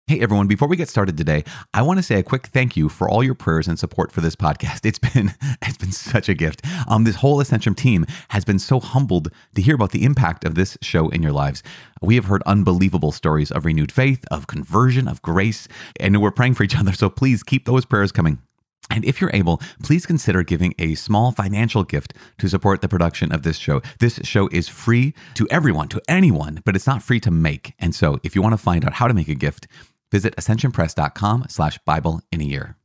Hey everyone, before we get started today, I want to say a quick thank you for all your prayers and support for this podcast. It's been such a gift. This whole Ascension team has been so humbled to hear about the impact of this show in your lives. We have heard unbelievable stories of renewed faith, of conversion, of grace, and we're praying for each other. So please keep those prayers coming. And if you're able, please consider giving a small financial gift to support the production of this show. This show is free to everyone, to anyone, but it's not free to make. And so if you want to find out how to make a gift, visit ascensionpress.com/Bible in a year.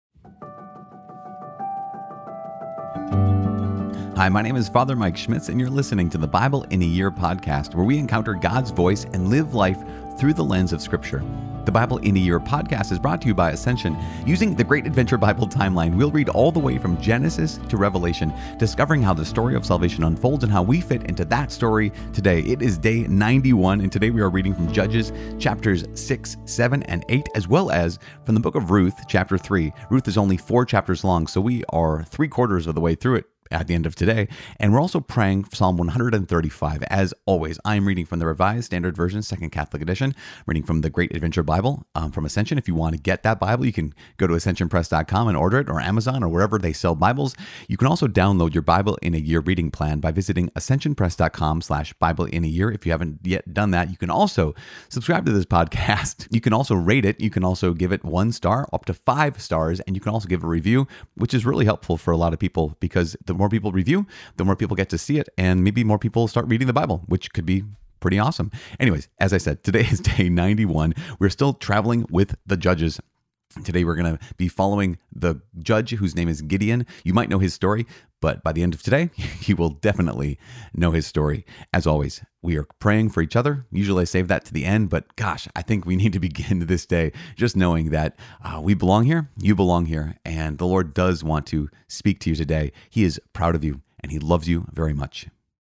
Hi, my name is Father Mike Schmitz, and you're listening to the Bible in a Year podcast, where we encounter God's voice and live life through the lens of Scripture. The Bible in a Year podcast is brought to you by Ascension. Using the Great Adventure Bible timeline, we'll read all the way from Genesis to Revelation, discovering how the story of salvation unfolds and how we fit into that story today. It is day 91, and today we are reading from Judges chapters 6, 7, and 8, as well as from the book of Ruth, chapter 3. Ruth is only 4 chapters long, so we are 3/4 of the way through it at the end of today. And we're also praying Psalm 135. As always, I'm reading from the Revised Standard Version, Second Catholic Edition, reading from the Great Adventure Bible from Ascension. If you want to get that Bible, you can go to ascensionpress.com and order it, or Amazon, or wherever they sell Bibles. You can also download your Bible in a Year reading plan by visiting ascensionpress.com/Bible in a year. If you haven't yet done that, you can also subscribe to this podcast. You can also rate it. You can also give it 1 star, up to 5 stars, and you can also give a review, which is really helpful for a lot of people, because the more people review, the more people get to see it, and maybe more people start reading the Bible, which could be pretty awesome. Anyways, as I said, today is day 91. We're still traveling with the Judges. Today we're going to be following the judge whose name is Gideon. You might know his story, but by the end of today, you will definitely know his story. As always, we are praying for each other. Usually I save that to the end, but gosh, I think we need to begin this day just knowing that we belong here, you belong here, and the Lord does want to speak to you today. He is proud of you, and he loves you very much.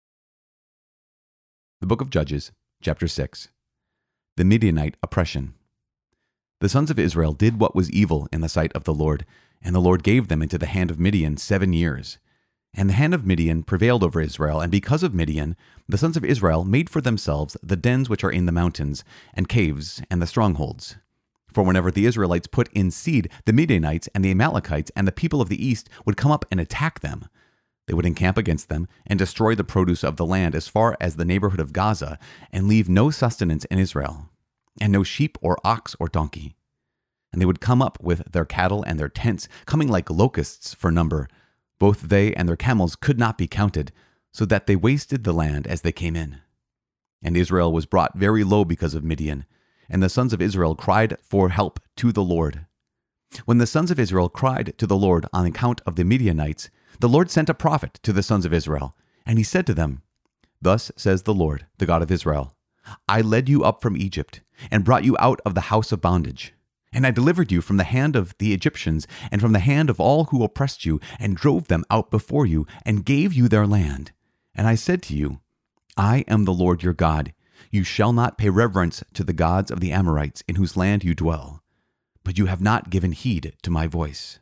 The book of Judges, chapter 6. The Midianite oppression. The sons of Israel did what was evil in the sight of the Lord, and the Lord gave them into the hand of Midian 7 years. And the hand of Midian prevailed over Israel, and because of Midian, the sons of Israel made for themselves the dens which are in the mountains, and caves, and the strongholds. For whenever the Israelites put in seed, the Midianites and the Amalekites and the people of the east would come up and attack them. They would encamp against them and destroy the produce of the land as far as the neighborhood of Gaza, and leave no sustenance in Israel, and no sheep or ox or donkey. And they would come up with their cattle and their tents, coming like locusts for number. Both they and their camels could not be counted, so that they wasted the land as they came in. And Israel was brought very low because of Midian, and the sons of Israel cried for help to the Lord. When the sons of Israel cried to the Lord on account of the Midianites, the Lord sent a prophet to the sons of Israel, and he said to them, "Thus says the Lord, the God of Israel, I led you up from Egypt, and brought you out of the house of bondage. And I delivered you from the hand of the Egyptians, and from the hand of all who oppressed you, and drove them out before you, and gave you their land. And I said to you, I am the Lord your God. You shall not pay reverence to the gods of the Amorites, in whose land you dwell. But you have not given heed to my voice."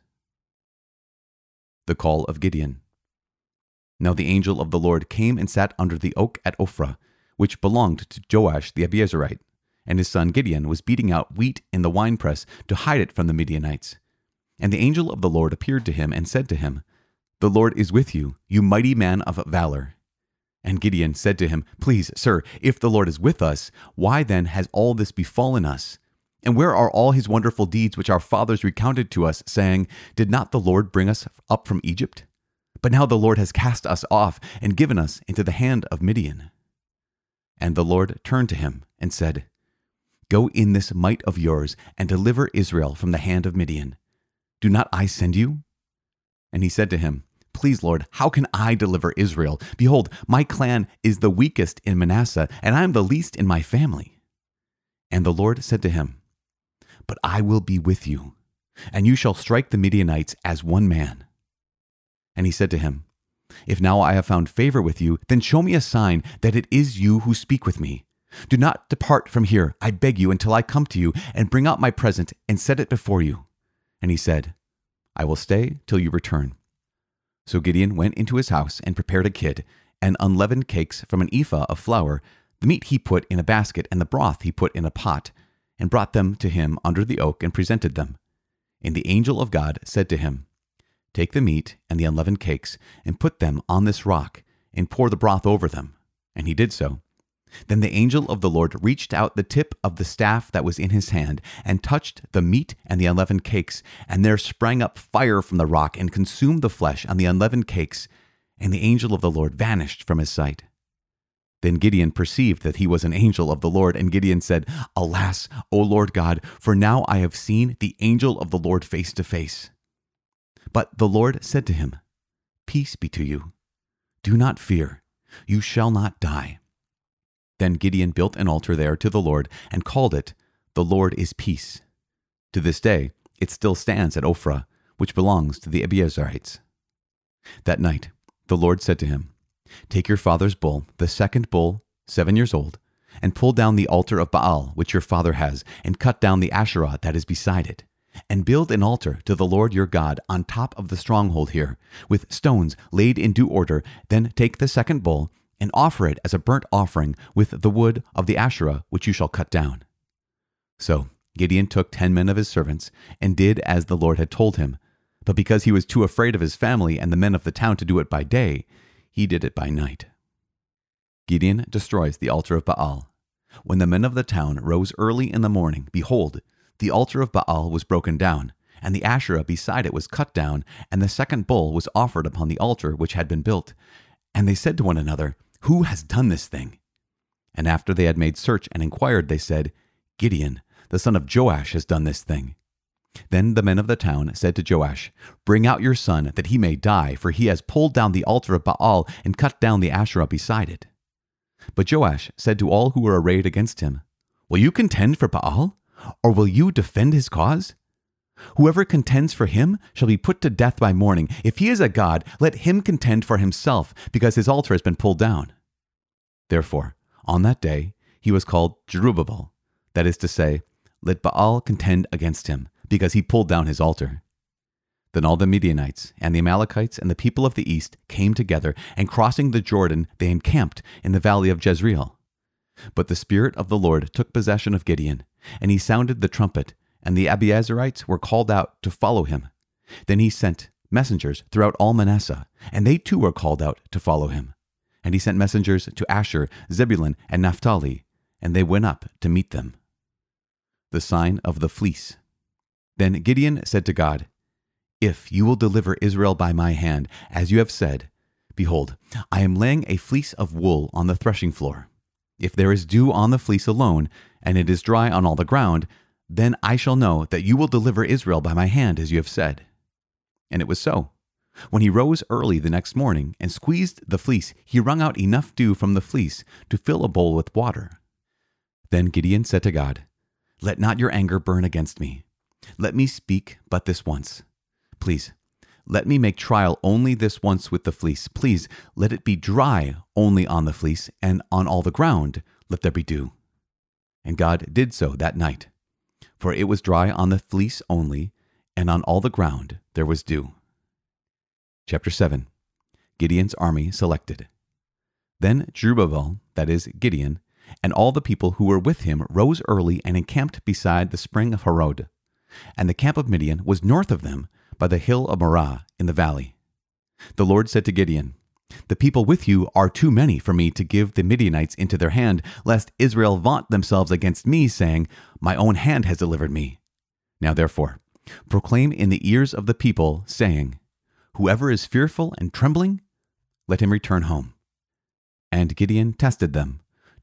The call of Gideon. Now the angel of the Lord came and sat under the oak at Ophrah, which belonged to Joash the Abiezrite, and his son Gideon was beating out wheat in the winepress to hide it from the Midianites. And the angel of the Lord appeared to him and said to him, "The Lord is with you, you mighty man of valor." And Gideon said to him, "Please, sir, if the Lord is with us, why then has all this befallen us? And where are all his wonderful deeds which our fathers recounted to us, saying, Did not the Lord bring us up from Egypt? But now the Lord has cast us off and given us into the hand of Midian." And the Lord turned to him and said, "Go in this might of yours and deliver Israel from the hand of Midian. Do not I send you?" And he said to him, "Please, Lord, how can I deliver Israel? Behold, my clan is the weakest in Manasseh, and I am the least in my family." And the Lord said to him, "But I will be with you, and you shall strike the Midianites as one man." And he said to him, "If now I have found favor with you, then show me a sign that it is you who speak with me. Do not depart from here, I beg you, until I come to you and bring out my present and set it before you." And he said, "I will stay till you return." So Gideon went into his house and prepared a kid, and unleavened cakes from an ephah of flour. The meat he put in a basket, and the broth he put in a pot. and brought them to him under the oak and presented them. And the angel of God said to him, Take the meat and the unleavened cakes, and put them on this rock, and pour the broth over them. And he did so. Then the angel of the Lord reached out the tip of the staff that was in his hand, and touched the meat and the unleavened cakes, and there sprang up fire from the rock, and consumed the flesh and the unleavened cakes, and the angel of the Lord vanished from his sight. Then Gideon perceived that he was an angel of the Lord, and Gideon said, Alas, O Lord God, for now I have seen the angel of the Lord face to face. But the Lord said to him, Peace be to you. Do not fear. You shall not die. Then Gideon built an altar there to the Lord and called it, The Lord is Peace. To this day, it still stands at Ophrah, which belongs to the Abiezrites. That night, the Lord said to him, Take your father's bull, the second bull, 7 years old, and pull down the altar of Baal, which your father has, and cut down the Asherah that is beside it, and build an altar to the Lord your God on top of the stronghold here, with stones laid in due order. Then take the second bull, and offer it as a burnt offering with the wood of the Asherah which you shall cut down. So Gideon took 10 men of his servants, and did as the Lord had told him. But because he was too afraid of his family and the men of the town to do it by day, he did it by night. Gideon destroys the altar of Baal. When the men of the town rose early in the morning, behold, the altar of Baal was broken down, and the Asherah beside it was cut down, and the second bull was offered upon the altar which had been built. And they said to one another, Who has done this thing? And after they had made search and inquired, they said, Gideon, the son of Joash, has done this thing. Then the men of the town said to Joash, Bring out your son, that he may die, for he has pulled down the altar of Baal and cut down the Asherah beside it. But Joash said to all who were arrayed against him, Will you contend for Baal, or will you defend his cause? Whoever contends for him shall be put to death by morning. If he is a god, let him contend for himself, because his altar has been pulled down. Therefore, on that day he was called Jerubbaal, that is to say, Let Baal contend against him, because he pulled down his altar. Then all the Midianites and the Amalekites and the people of the east came together, and crossing the Jordan, they encamped in the valley of Jezreel. But the Spirit of the Lord took possession of Gideon, and he sounded the trumpet, and the Abiezrites were called out to follow him. Then he sent messengers throughout all Manasseh, and they too were called out to follow him. And he sent messengers to Asher, Zebulun, and Naphtali, and they went up to meet them. The sign of the fleece. Then Gideon said to God, If you will deliver Israel by my hand, as you have said, behold, I am laying a fleece of wool on the threshing floor. If there is dew on the fleece alone, and it is dry on all the ground, then I shall know that you will deliver Israel by my hand, as you have said. And it was so. When he rose early the next morning and squeezed the fleece, he wrung out enough dew from the fleece to fill a bowl with water. Then Gideon said to God, Let not your anger burn against me. Let me speak but this once. Please, let me make trial only this once with the fleece. Please, let it be dry only on the fleece, and on all the ground let there be dew. And God did so that night. For it was dry on the fleece only, and on all the ground there was dew. Chapter 7. Gideon's army selected. Then Jerubbaal, that is, Gideon, and all the people who were with him rose early and encamped beside the spring of Harod. And the camp of Midian was north of them, by the hill of Morah in the valley. The Lord said to Gideon, The people with you are too many for me to give the Midianites into their hand, lest Israel vaunt themselves against me, saying, My own hand has delivered me. Now therefore, proclaim in the ears of the people, saying, Whoever is fearful and trembling, let him return home. And Gideon tested them.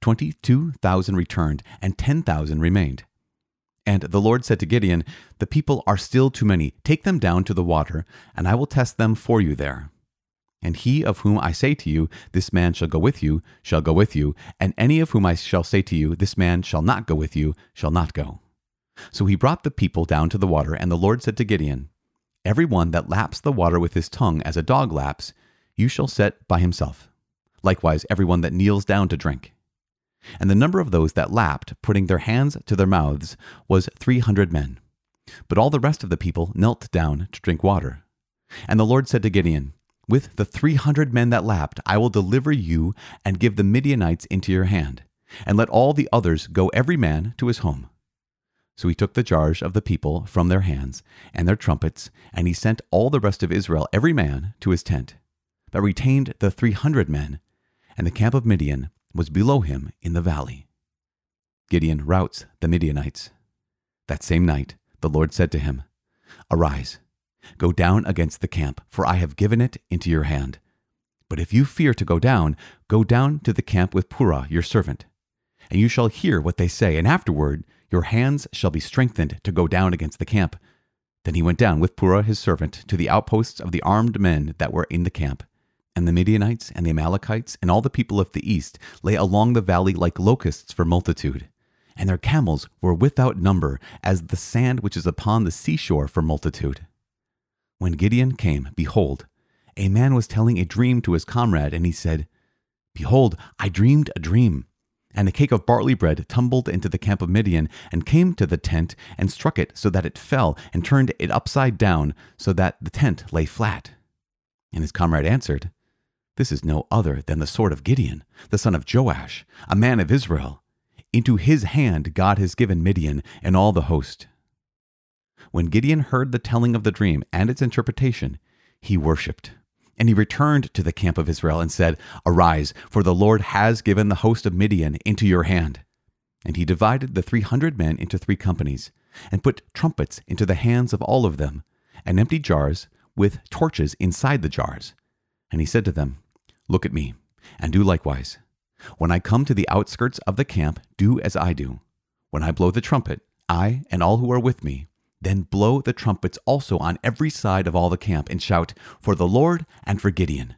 22,000 returned, and 10,000 remained. And the Lord said to Gideon, The people are still too many. Take them down to the water, and I will test them for you there. And he of whom I say to you, This man shall go with you, shall go with you, and any of whom I shall say to you, This man shall not go with you, shall not go. So he brought the people down to the water, and the Lord said to Gideon, Every one that laps the water with his tongue as a dog laps, you shall set by himself. Likewise every one that kneels down to drink. And the number of those that lapped, putting their hands to their mouths, was 300 men. But all the rest of the people knelt down to drink water. And the Lord said to Gideon, With the 300 men that lapped, I will deliver you and give the Midianites into your hand, and let all the others go every man to his home. So he took the jars of the people from their hands and their trumpets, and he sent all the rest of Israel, every man, to his tent, but retained the 300 men, and the camp of Midian was below him in the valley. Gideon routs the Midianites. That same night the Lord said to him, "Arise, go down against the camp, for I have given it into your hand. But if you fear to go down to the camp with Purah your servant, and you shall hear what they say, and afterward your hands shall be strengthened to go down against the camp." Then he went down with Purah his servant to the outposts of the armed men that were in the camp. And the Midianites and the Amalekites and all the people of the east lay along the valley like locusts for multitude, and their camels were without number, as the sand which is upon the seashore for multitude. When Gideon came, behold, a man was telling a dream to his comrade, and he said, "Behold, I dreamed a dream. And a cake of barley bread tumbled into the camp of Midian, and came to the tent, and struck it so that it fell, and turned it upside down, so that the tent lay flat." And his comrade answered, "This is no other than the sword of Gideon, the son of Joash, a man of Israel. Into his hand God has given Midian and all the host." When Gideon heard the telling of the dream and its interpretation, he worshipped. And he returned to the camp of Israel and said, "Arise, for the Lord has given the host of Midian into your hand." And he divided the 300 men into 3 companies, and put trumpets into the hands of all of them, and empty jars with torches inside the jars. And he said to them, "Look at me, and do likewise. When I come to the outskirts of the camp, do as I do. When I blow the trumpet, I and all who are with me, then blow the trumpets also on every side of all the camp, and shout, 'For the Lord and for Gideon.'"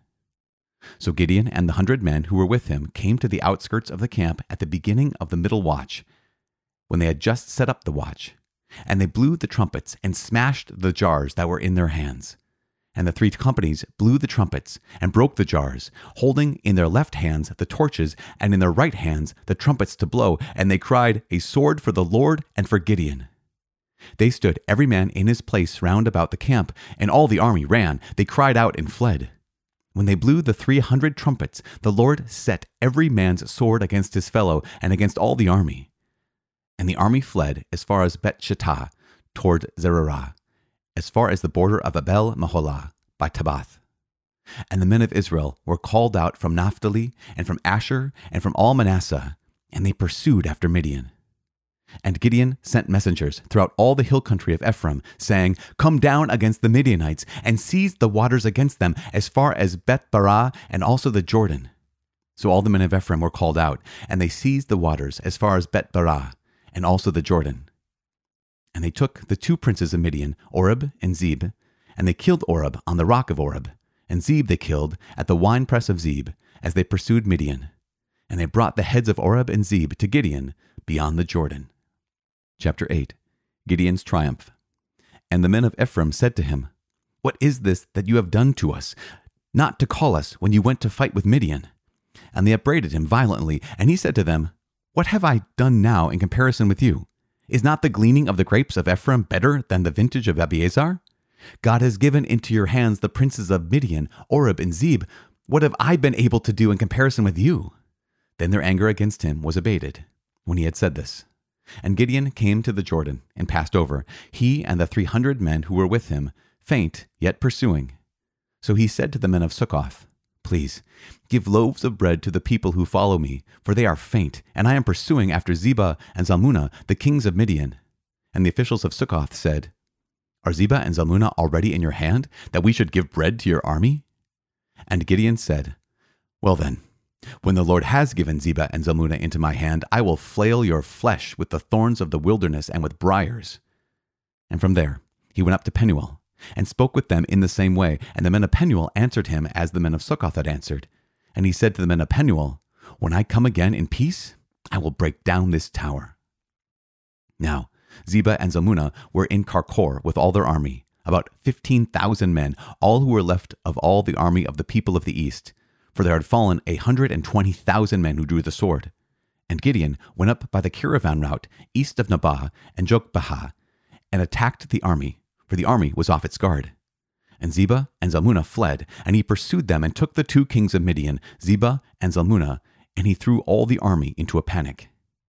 So Gideon and the 100 men who were with him came to the outskirts of the camp at the beginning of the middle watch, when they had just set up the watch. And they blew the trumpets and smashed the jars that were in their hands. And the 3 companies blew the trumpets and broke the jars, holding in their left hands the torches, and in their right hands the trumpets to blow. And they cried, "A sword for the Lord and for Gideon." They stood every man in his place round about the camp, and all the army ran. They cried out and fled. When they blew the 300 trumpets, the Lord set every man's sword against his fellow and against all the army. And the army fled as far as Bet-Shittah toward Zererah, as far as the border of Abel-Meholah by Tabbath. And the men of Israel were called out from Naphtali and from Asher and from all Manasseh, and they pursued after Midian. And Gideon sent messengers throughout all the hill country of Ephraim, saying, "Come down against the Midianites, and seize the waters against them, as far as Beth-barah and also the Jordan." So all the men of Ephraim were called out, and they seized the waters as far as Beth-barah and also the Jordan. And they took the 2 princes of Midian, Oreb and Zeb, and they killed Oreb on the rock of Oreb, and Zeb they killed at the winepress of Zeb, as they pursued Midian. And they brought the heads of Oreb and Zeb to Gideon beyond the Jordan. Chapter 8. Gideon's Triumph. And the men of Ephraim said to him, "What is this that you have done to us, not to call us when you went to fight with Midian?" And they upbraided him violently, and he said to them, "What have I done now in comparison with you? Is not the gleaning of the grapes of Ephraim better than the vintage of Abiezer? God has given into your hands the princes of Midian, Oreb and Zeb. What have I been able to do in comparison with you?" Then their anger against him was abated when he had said this. And Gideon came to the Jordan and passed over, he and the 300 men who were with him, faint yet pursuing. So he said to the men of Succoth, "Please, give loaves of bread to the people who follow me, for they are faint, and I am pursuing after Zebah and Zalmunna, the kings of Midian." And the officials of Succoth said, "Are Zebah and Zalmunna already in your hand, that we should give bread to your army?" And Gideon said, "Well then, when the Lord has given Zebah and Zalmunna into my hand, I will flail your flesh with the thorns of the wilderness and with briars." And from there he went up to Penuel, and spoke with them in the same way. And the men of Penuel answered him as the men of Succoth had answered. And he said to the men of Penuel, "When I come again in peace, I will break down this tower." Now Zebah and Zalmunna were in Karkor with all their army, about 15,000 men, all who were left of all the army of the people of the east. For there had fallen 120,000 men who drew the sword. And Gideon went up by the caravan route east of Nabah and Jogbehah, and attacked the army, for the army was off its guard. And Zebah and Zalmunna fled, and he pursued them and took the 2 kings of Midian, Zebah and Zalmunna, and he threw all the army into a panic.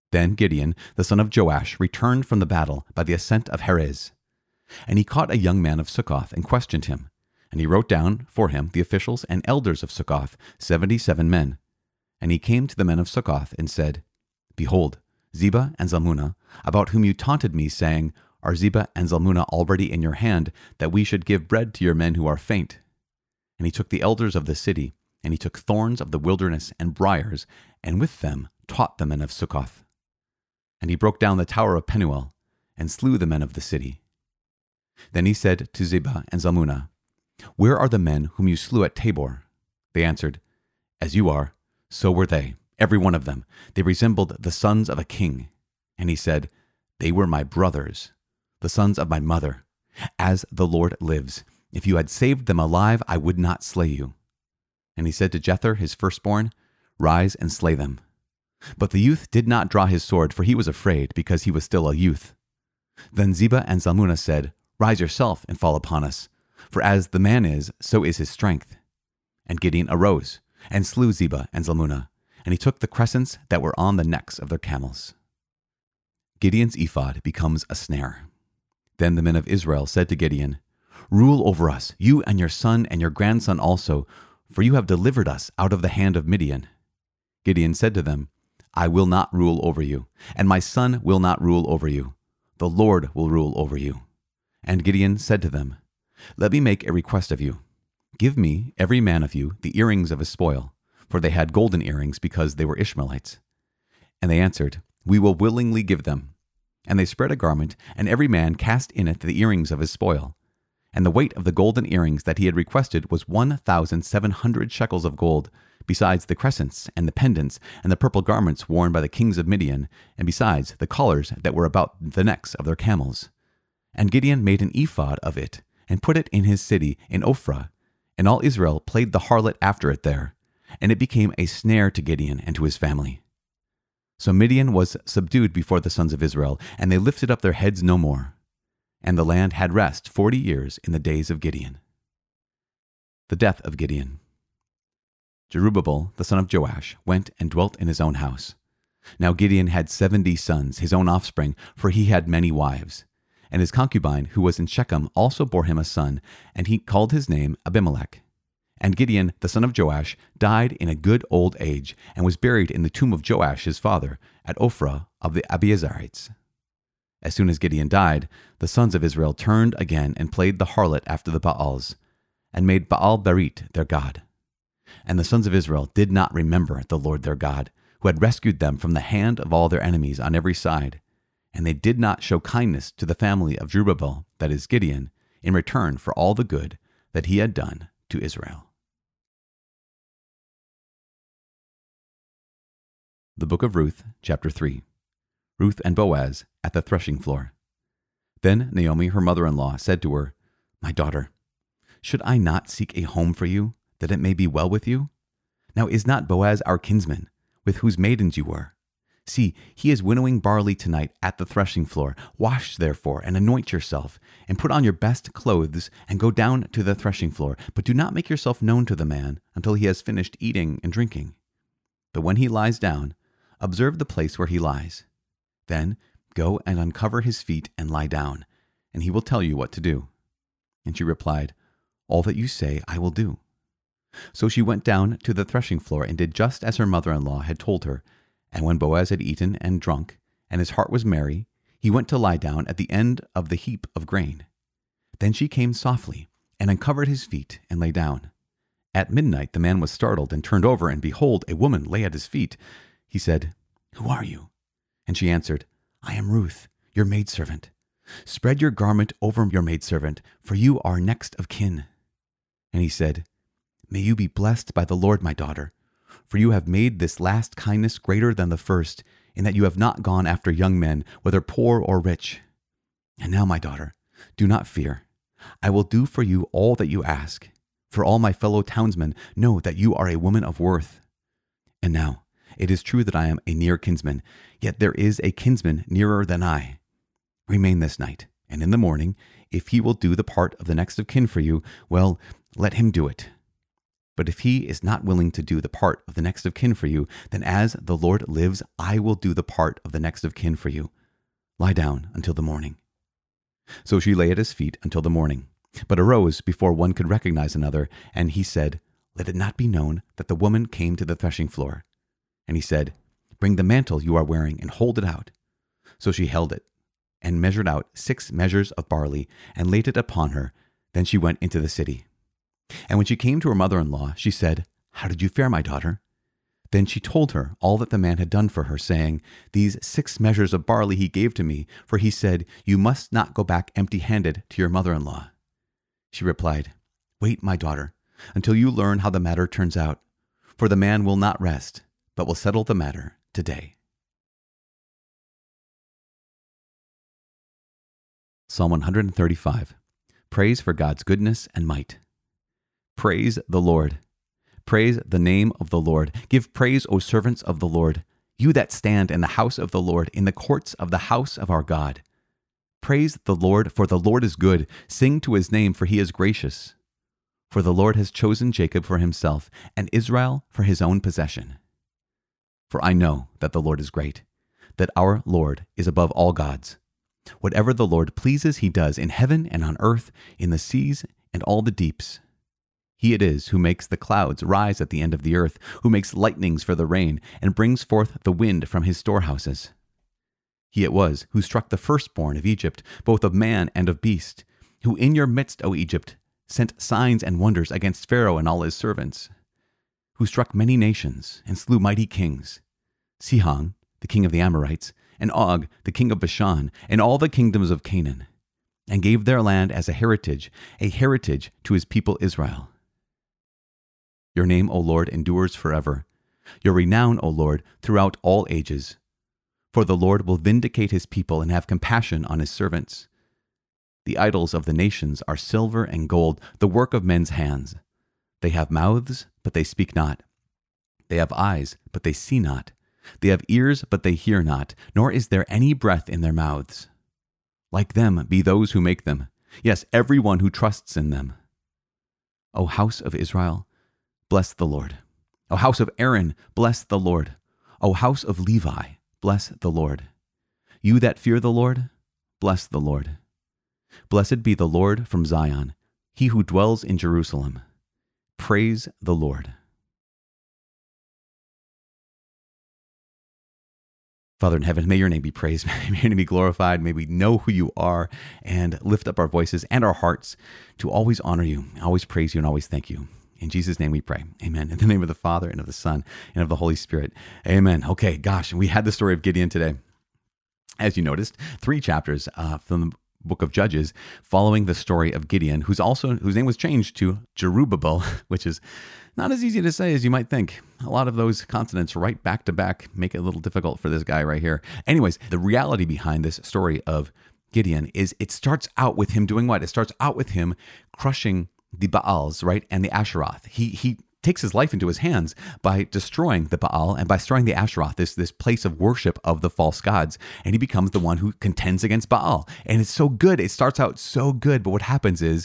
Then Gideon, the son of Joash, returned from the battle by the ascent of Heres. And he caught a young man of Succoth and questioned him. And he wrote down for him the officials and elders of Succoth, 77 men. And he came to the men of Succoth and said, Behold, Zebah and Zalmunna, about whom you taunted me, saying, Are Zebah and Zalmunna already in your hand, that we should give bread to your men who are faint? And he took the elders of the city, and he took thorns of the wilderness and briars, and with them taught the men of Succoth. And he broke down the tower of Penuel, and slew the men of the city. Then he said to Zebah and Zalmunna, Where are the men whom you slew at Tabor? They answered, As you are, so were they, every one of them. They resembled the sons of a king. And he said, They were my brothers, the sons of my mother. As the Lord lives, if you had saved them alive, I would not slay you. And he said to Jether, his firstborn, Rise and slay them. But the youth did not draw his sword, for he was afraid, because he was still a youth. Then Zebah and Zalmunna said, Rise yourself and fall upon us, for as the man is, so is his strength. And Gideon arose, and slew Zebah and Zalmunna, and he took the crescents that were on the necks of their camels. Gideon's ephod becomes a snare. Then the men of Israel said to Gideon, Rule over us, you and your son and your grandson also, for you have delivered us out of the hand of Midian. Gideon said to them, I will not rule over you, and my son will not rule over you. The Lord will rule over you. And Gideon said to them, Let me make a request of you. Give me, every man of you, the earrings of his spoil, for they had golden earrings because they were Ishmaelites. And they answered, We will willingly give them. And they spread a garment, and every man cast in it the earrings of his spoil. And the weight of the golden earrings that he had requested was 1,700 shekels of gold, besides the crescents and the pendants and the purple garments worn by the kings of Midian, and besides the collars that were about the necks of their camels. And Gideon made an ephod of it, and put it in his city in Ophrah, and all Israel played the harlot after it there, and it became a snare to Gideon and to his family. So Midian was subdued before the sons of Israel, and they lifted up their heads no more. And the land had rest 40 years in the days of Gideon. The death of Gideon. Jerubbaal, the son of Joash, went and dwelt in his own house. Now Gideon had 70 sons, his own offspring, for he had many wives. And his concubine, who was in Shechem, also bore him a son, and he called his name Abimelech. And Gideon, the son of Joash, died in a good old age, and was buried in the tomb of Joash his father, at Ophrah of the Abiezrites. As soon as Gideon died, the sons of Israel turned again and played the harlot after the Baals, and made Baal-berith their god. And the sons of Israel did not remember the Lord their God, who had rescued them from the hand of all their enemies on every side. And they did not show kindness to the family of Jerubbaal, that is Gideon, in return for all the good that he had done to Israel. The Book of Ruth, chapter 3. Ruth and Boaz at the threshing floor. Then Naomi, her mother-in-law, said to her, My daughter, should I not seek a home for you, that it may be well with you? Now is not Boaz our kinsman, with whose maidens you were? See, he is winnowing barley tonight at the threshing floor. Wash therefore, and anoint yourself, and put on your best clothes, and go down to the threshing floor. But do not make yourself known to the man until he has finished eating and drinking. But when he lies down, observe the place where he lies. Then go and uncover his feet and lie down, and he will tell you what to do. And she replied, All that you say I will do. So she went down to the threshing floor and did just as her mother-in-law had told her. And when Boaz had eaten and drunk, and his heart was merry, he went to lie down at the end of the heap of grain. Then she came softly and uncovered his feet and lay down. At midnight the man was startled and turned over, and behold, a woman lay at his feet. He said, Who are you? And she answered, I am Ruth, your maidservant. Spread your garment over your maidservant, for you are next of kin. And he said, May you be blessed by the Lord, my daughter, for you have made this last kindness greater than the first, in that you have not gone after young men, whether poor or rich. And now, my daughter, do not fear. I will do for you all that you ask, for all my fellow townsmen know that you are a woman of worth. And now, it is true that I am a near kinsman, yet there is a kinsman nearer than I. Remain this night, and in the morning, if he will do the part of the next of kin for you, well, let him do it. But if he is not willing to do the part of the next of kin for you, then as the Lord lives, I will do the part of the next of kin for you. Lie down until the morning." So she lay at his feet until the morning, but arose before one could recognize another, and he said, "Let it not be known that the woman came to the threshing floor." And he said, "Bring the mantle you are wearing and hold it out." So she held it and measured out 6 measures of barley and laid it upon her. Then she went into the city. And when she came to her mother-in-law, she said, "How did you fare, my daughter?" Then she told her all that the man had done for her, saying, "These 6 measures of barley he gave to me, for he said, 'You must not go back empty-handed to your mother-in-law.'" She replied, "Wait, my daughter, until you learn how the matter turns out, for the man will not rest, but will settle the matter today." Psalm 135. Praise for God's goodness and might. Praise the Lord. Praise the name of the Lord. Give praise, O servants of the Lord, you that stand in the house of the Lord, in the courts of the house of our God. Praise the Lord, for the Lord is good. Sing to his name, for he is gracious. For the Lord has chosen Jacob for himself, and Israel for his own possession. For I know that the Lord is great, that our Lord is above all gods. Whatever the Lord pleases, he does, in heaven and on earth, in the seas and all the deeps. He it is who makes the clouds rise at the end of the earth, who makes lightnings for the rain, and brings forth the wind from his storehouses. He it was who struck the firstborn of Egypt, both of man and of beast, who in your midst, O Egypt, sent signs and wonders against Pharaoh and all his servants, who struck many nations and slew mighty kings, Sihon, the king of the Amorites, and Og, the king of Bashan, and all the kingdoms of Canaan, and gave their land as a heritage to his people Israel. Your name, O Lord, endures forever. Your renown, O Lord, throughout all ages. For the Lord will vindicate his people and have compassion on his servants. The idols of the nations are silver and gold, the work of men's hands. They have mouths, but they speak not. They have eyes, but they see not. They have ears, but they hear not, nor is there any breath in their mouths. Like them be those who make them, yes, every one who trusts in them. O house of Israel, bless the Lord. O house of Aaron, bless the Lord. O house of Levi, bless the Lord. You that fear the Lord, bless the Lord. Blessed be the Lord from Zion, he who dwells in Jerusalem. Praise the Lord. Father in heaven, may your name be praised, may your name be glorified, may we know who you are and lift up our voices and our hearts to always honor you, always praise you, and always thank you. In Jesus' name we pray. Amen. In the name of the Father, and of the Son, and of the Holy Spirit. Amen. Okay, gosh, we had the story of Gideon today. As you noticed, 3 chapters from the book of Judges following the story of Gideon, whose name was changed to Jerubbaal, which is not as easy to say as you might think. A lot of those consonants right back to back make it a little difficult for this guy right here. Anyways, the reality behind this story of Gideon is it starts out with him doing what? It starts out with him crushing the Baals, right, and the Asheroth. He takes his life into his hands by destroying the Baal and by destroying the Asheroth, this place of worship of the false gods, and he becomes the one who contends against Baal. And it's so good. It starts out so good, but what happens is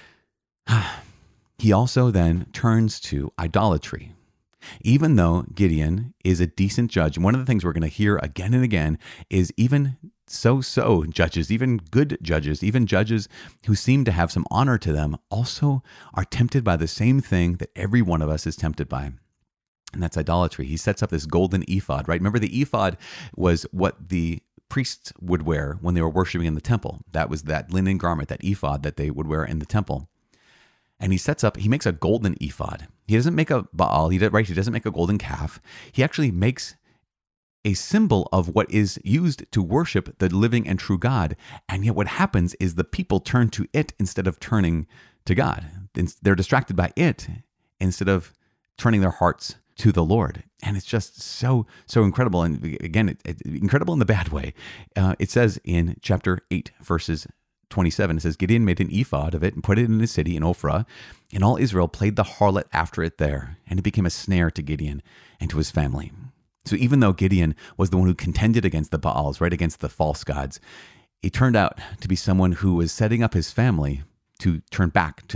he also then turns to idolatry. Even though Gideon is a decent judge, and one of the things we're going to hear again and again is even so judges, even good judges, even judges who seem to have some honor to them, also are tempted by the same thing that every one of us is tempted by. And that's idolatry. He sets up this golden ephod, right? Remember, the ephod was what the priests would wear when they were worshiping in the temple. That was that linen garment, that ephod that they would wear in the temple. And he makes a golden ephod. He doesn't make a Baal, he doesn't make a golden calf. He actually makes a symbol of what is used to worship the living and true God. And yet what happens is the people turn to it instead of turning to God. They're distracted by it instead of turning their hearts to the Lord. And it's just so incredible. And again, incredible in the bad way. It says in chapter 8, verses 27, it says, Gideon made an ephod of it and put it in his city in Ophrah, and all Israel played the harlot after it there. And it became a snare to Gideon and to his family. So even though Gideon was the one who contended against the Baals, right, against the false gods, he turned out to be someone who was setting up his family to turn back to the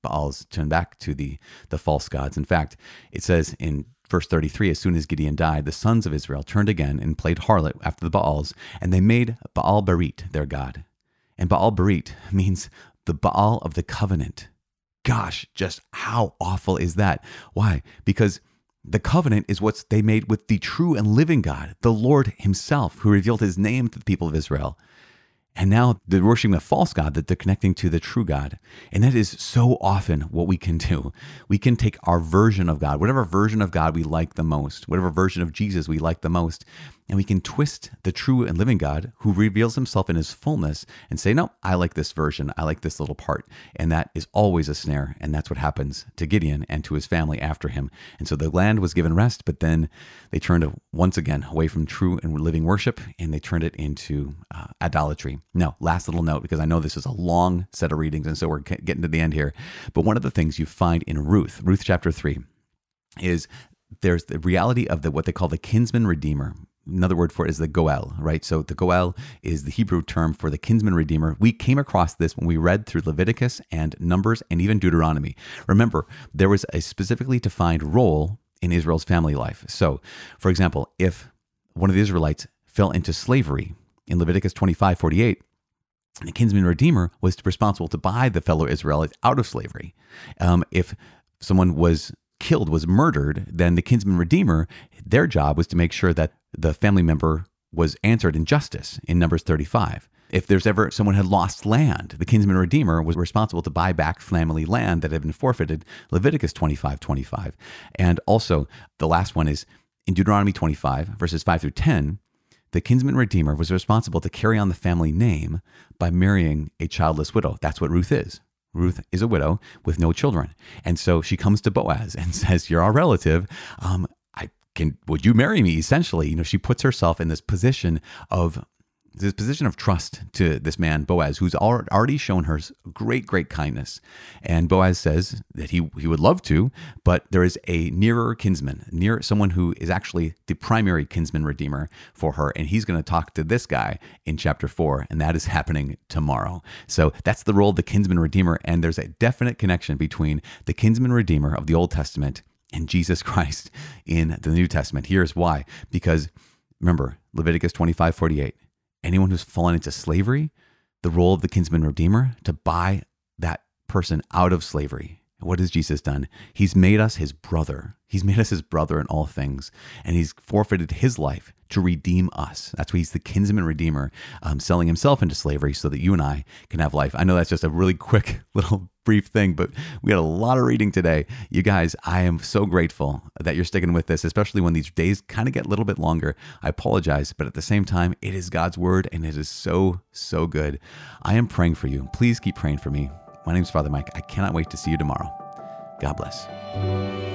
Baals turned back to the false gods. In fact, it says in verse 33, as soon as Gideon died, the sons of Israel turned again and played harlot after the Baals, and they made Baal Berit their god. And Baal Berit means the Baal of the covenant. Gosh, just how awful is that? Why? Because the covenant is what they made with the true and living God, the Lord himself, who revealed his name to the people of Israel. And now they're worshiping a false God that they're connecting to the true God. And that is so often what we can do. We can take our version of God, whatever version of God we like the most, whatever version of Jesus we like the most, and we can twist the true and living God who reveals himself in his fullness and say, no, I like this version. I like this little part. And that is always a snare. And that's what happens to Gideon and to his family after him. And so the land was given rest, but then they turned once again away from true and living worship, and they turned it into idolatry. Now, last little note, because I know this is a long set of readings, and so we're getting to the end here. But one of the things you find in Ruth chapter 3, is there's the reality of what they call the kinsman redeemer. Another word for it is the Goel, right? So the Goel is the Hebrew term for the kinsman redeemer. We came across this when we read through Leviticus and Numbers and even Deuteronomy. Remember, there was a specifically defined role in Israel's family life. So, for example, if one of the Israelites fell into slavery in Leviticus 25:48, the kinsman redeemer was responsible to buy the fellow Israelites out of slavery. If someone was killed, was murdered, then the kinsman redeemer, their job was to make sure that the family member was answered in justice in Numbers 35. If there's ever someone had lost land, the kinsman redeemer was responsible to buy back family land that had been forfeited, Leviticus 25:25. And also, the last one is in Deuteronomy 25, verses 5 through 10, the kinsman redeemer was responsible to carry on the family name by marrying a childless widow. That's what Ruth is. Ruth is a widow with no children. And so she comes to Boaz and says, you're our relative. Would you marry me? Essentially, she puts herself in this position of trust to this man, Boaz, who's already shown her great kindness. And Boaz says that he would love to, but there is a nearer kinsman, someone who is actually the primary kinsman redeemer for her. And he's going to talk to this guy in chapter 4, and that is happening tomorrow. So that's the role of the kinsman redeemer. And there's a definite connection between the kinsman redeemer of the Old Testament and Jesus Christ in the New Testament. Here's why. Because remember, Leviticus 25:48, anyone who's fallen into slavery, the role of the kinsman redeemer to buy that person out of slavery. And what has Jesus done? He's made us his brother. He's made us his brother in all things. And he's forfeited his life to redeem us. That's why he's the kinsman redeemer, selling himself into slavery so that you and I can have life. I know that's just a really quick little brief thing, but we had a lot of reading today. You guys, I am so grateful that you're sticking with this, especially when these days kind of get a little bit longer. I apologize, but at the same time, it is God's word and it is so, so good. I am praying for you. Please keep praying for me. My name is Father Mike. I cannot wait to see you tomorrow. God bless.